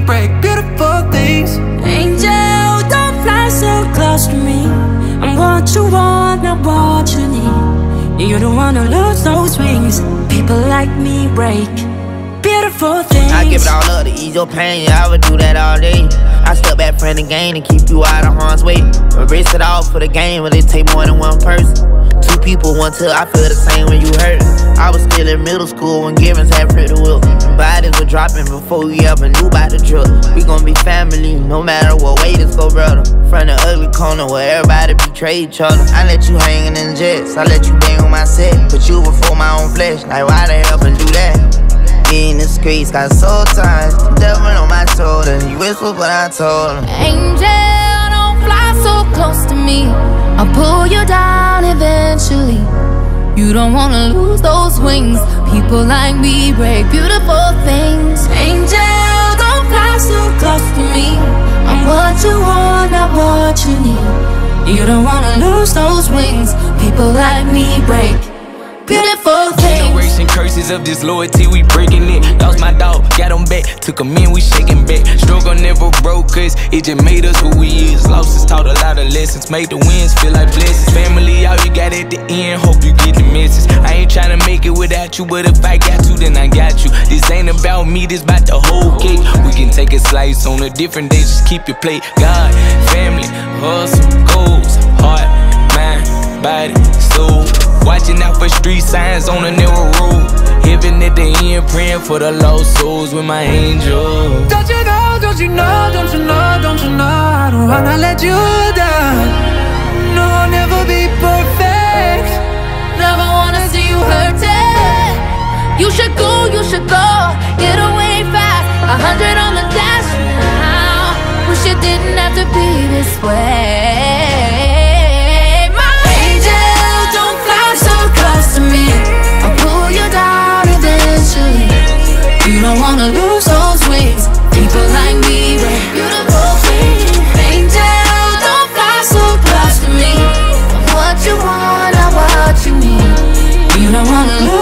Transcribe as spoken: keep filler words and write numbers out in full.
break beautiful things. Angel, don't fly so close to me. I'm what you want, not what you need. You don't wanna lose those wings. People like me break beautiful things. I give it all up to ease your pain, yeah, I would do that all day. I step back from the game and keep you out of harm's way. Erase it all for the game, but it take more than one person. Two people, one till I feel the same when you hurt. I was still in middle school when Givens had pretty whip. Bodies were dropping before we ever knew about the drill. We gon' be family, no matter what way this go, brother. From the ugly corner where everybody betray each other. I let you hangin' in jets, I let you bang on my set. Put you before my own flesh, like why the hell and do that? In the streets, got soul ties, devil on my shoulder. You whisper what I told him. Angel, don't fly so close to me. I'll pull you down eventually. You don't wanna lose those wings. People like me break beautiful things. Angel, don't fly so close to me. I'm what you want, not what you need. You don't wanna lose those wings. People like me break beautiful things. Generation curses of disloyalty, we breaking it. Lost my dog, got him back, took him in, we shaking back. Struggle never broke us, it just made us who we is. Losses taught a lot of lessons, made the wins feel like blessings. Family, all you got at the end, hope you get the message. I ain't tryna make it without you, but if I got you, then I got you. This ain't about me, this about the whole cake. We can take a slice on a different day, just keep your plate. God, family, hustle, goals, heart, mind, body, soul. Watching out for street signs on a narrow road. Heaven at the end, praying for the lost souls with my angel. Don't you know, don't you know, don't you know, don't you know, I don't wanna let you down. No, I'll never be perfect. Never wanna see you hurting. You should go, you should go. Get away fast, a hundred on the dash now. Wish it didn't have to be this way. To me, I'll pull you down eventually. You don't wanna lose those wings. People like me break beautiful things. Angel, don't fly so close to me. I'm what you want, not what you need. You don't wanna lose